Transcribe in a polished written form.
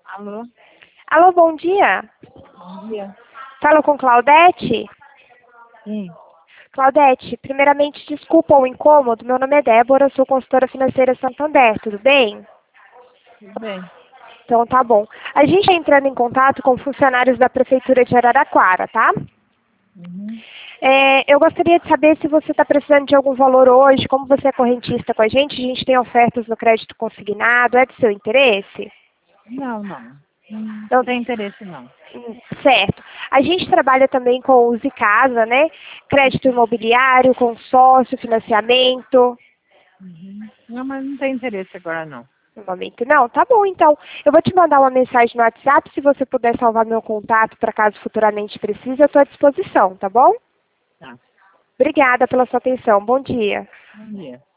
Alô? Alô, bom dia. Bom dia. Falo com Claudete? Sim. Claudete, primeiramente, desculpa o incômodo. Meu nome é Débora, sou consultora financeira Santander, tudo bem? Tudo bem. Então tá bom. A gente está entrando em contato com funcionários da Prefeitura de Araraquara, tá? Uhum. Eu gostaria de saber se você está precisando de algum valor hoje, como você é correntista com a gente tem ofertas no crédito consignado, é do seu interesse? Não, não. Não Não, tem interesse, não. certo. A gente trabalha também com Use Casa, né? Crédito imobiliário, consórcio, financiamento. Uhum. Não, mas não tem interesse agora, não. No momento não? Tá bom, então. Eu vou te mandar uma mensagem no WhatsApp. Se você puder salvar meu contato para caso futuramente precise, eu estou à disposição, tá bom? Tá. Obrigada pela sua atenção. Bom dia. Bom dia.